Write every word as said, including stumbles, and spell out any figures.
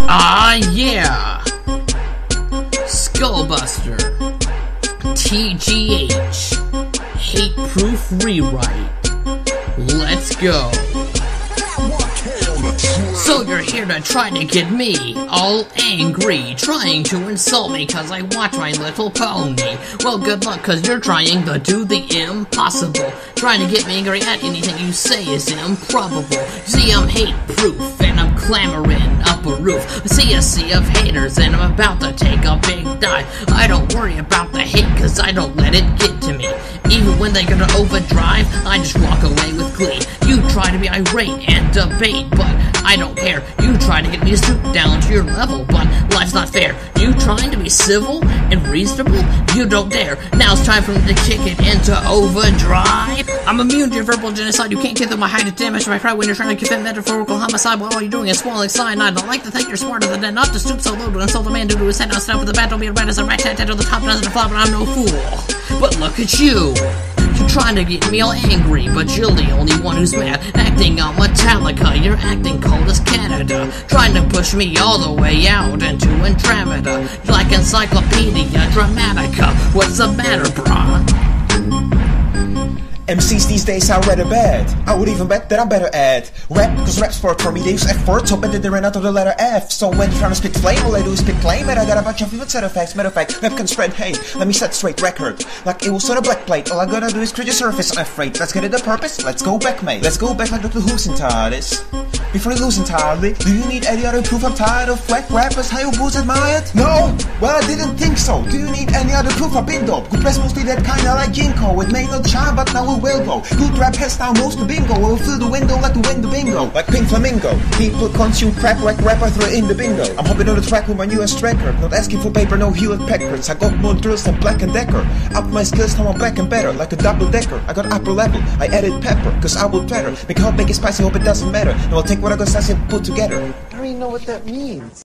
Ah, yeah! Skullbuster. T G H. Hate-proof rewrite. Let's go. So you're here to try to get me all angry, trying to insult me cause I watch My Little Pony. Well, good luck cause you're trying to do the impossible, trying to get me angry at anything you say is improbable. See, I'm hate-proof and I'm clamoring up a roof. I see a sea of haters and I'm about to take a big dive. I don't worry about the hate cause I don't let it get to me. Even when they go to overdrive, I just walk away with glee. You try to be irate and debate, but I don't care. You try to get me to stoop down to your level, but life's not fair. You trying to be civil and reasonable? You don't dare. Now it's time for me to kick it into overdrive. I'm immune to your verbal genocide. You can't get through my height of damage my pride when you're trying to commit metaphorical homicide while all you're doing is swallowing cyanide. I like to think you're smarter than that, not to stoop so low to insult a man due to his head. Now stand up with the bat, don't be a rat as a rat tat tat to the top, doesn't flop, and I'm no fool. But look at you. You're trying to get me all angry, but you're the only one who's mad. Acting on Metallica, you're acting cold as Canada. Trying to push me all the way out into Andromeda. You're like Encyclopedia Dramatica. What's the matter, brah? M Cs these days are rather bad. I would even bet that I'm better at rap, cause rap's work for me. They use F words, so better they ran out of the letter F. So when you're trying to spit flame, all I do is spit claim. And I got a bunch of even set of facts. Matter of fact, rap can spread hate. Let me set straight record, like it was on a black plate. All I gotta do is create a surface, I'm afraid. Let's get it the purpose, let's go back, mate. Let's go back like Doctor Who's in TARDIS. Before you lose entirely, do you need any other proof I'm tired of whack rappers? How you boos admired? No? Well, I didn't think so. Do you need any other proof I've been dope? Good press mostly that kinda like ginkgo. It may not shine, but now it will go. Good rap has now most of bingo. Will fill the window like the window bingo. Like Pink Flamingo. People consume crap like rap, I throw in the bingo. I'm hopping on the track with my newest record. Not asking for paper, no Hewlett Packards. I got more drills than Black and Decker. Up my skills, now I'm back and better. Like a double decker. I got upper level. I added pepper, cause I will better. Make it hot, make it spicy, hope it doesn't matter. Now I'll take what I got sassy and put together. I don't even know what that means.